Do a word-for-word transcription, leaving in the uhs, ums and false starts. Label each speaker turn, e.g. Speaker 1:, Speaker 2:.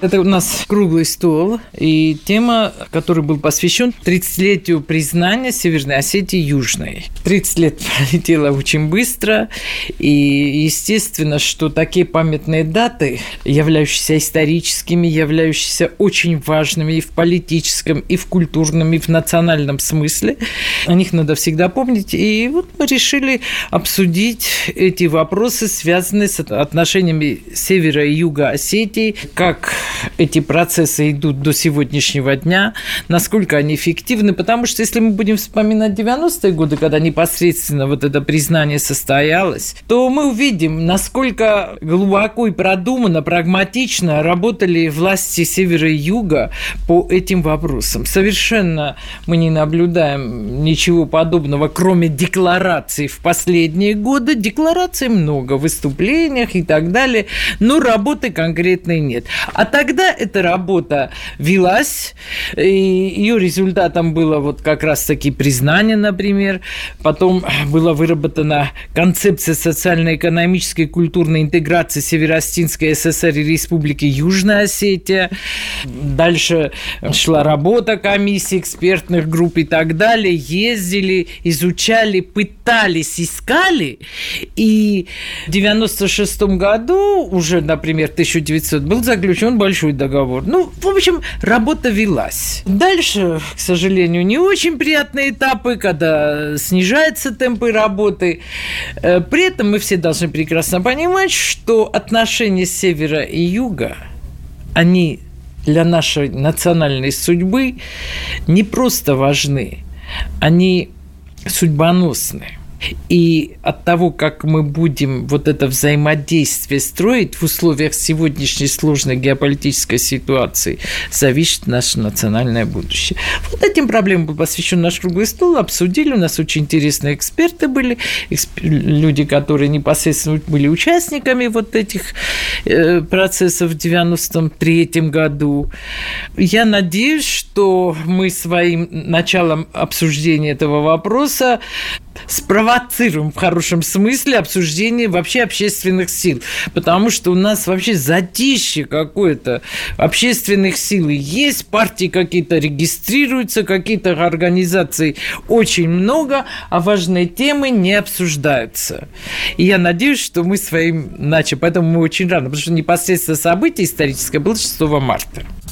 Speaker 1: Это у нас круглый стол, и тема, который был посвящен тридцатилетию признания Северной Осетии Южной. тридцать лет пролетело очень быстро, и естественно, что такие памятные даты, являющиеся историческими, являющиеся очень важными и в политическом, и в культурном, и в национальном смысле, о них надо всегда помнить. И вот мы решили обсудить эти вопросы, связанные с отношениями Севера и Юга Осетии, как эти процессы идут до сегодняшнего дня, насколько они эффективны, потому что если мы будем вспоминать девяностые годы, когда непосредственно вот это признание состоялось, то мы увидим, насколько глубоко и продуманно, прагматично работали власти Севера и Юга по этим вопросам. Совершенно мы не наблюдаем ничего подобного, кроме деклараций в последние годы. Деклараций много в выступлениях и так далее, но работы конкретной нет. А тогда эта работа велась, и ее результатом было вот как раз-таки признание, например. Потом была выработана концепция социально-экономической и культурной интеграции Северо-Осетинской ССР и Республики Южная Осетия. Дальше шла работа комиссий, экспертных групп и так далее. Ездили, изучали, пытались, искали. И в девяносто шестом году, уже, например, тысяча девятисотом, был заключен большой договор. Ну, в общем, работа велась. Дальше, к сожалению, не очень приятные этапы, когда снижаются темпы работы. При этом мы все должны прекрасно понимать, что отношения севера и юга, они для нашей национальной судьбы не просто важны, они судьбоносны. И от того, как мы будем вот это взаимодействие строить в условиях сегодняшней сложной геополитической ситуации, зависит наше национальное будущее. Вот этим проблемам был посвящен наш круглый стол, обсудили, у нас очень интересные эксперты были, эксп... люди, которые непосредственно были участниками вот этих э, процессов в девяносто третьем году. Я надеюсь, что мы своим началом обсуждения этого вопроса спровоцируем в хорошем смысле обсуждение вообще общественных сил, потому что у нас вообще затишье какое-то общественных сил есть, партии какие-то регистрируются, какие-то организаций очень много, а важные темы не обсуждаются. И я надеюсь, что мы своим начали, поэтому мы очень рано, потому что непосредственно событие историческое было шестого марта.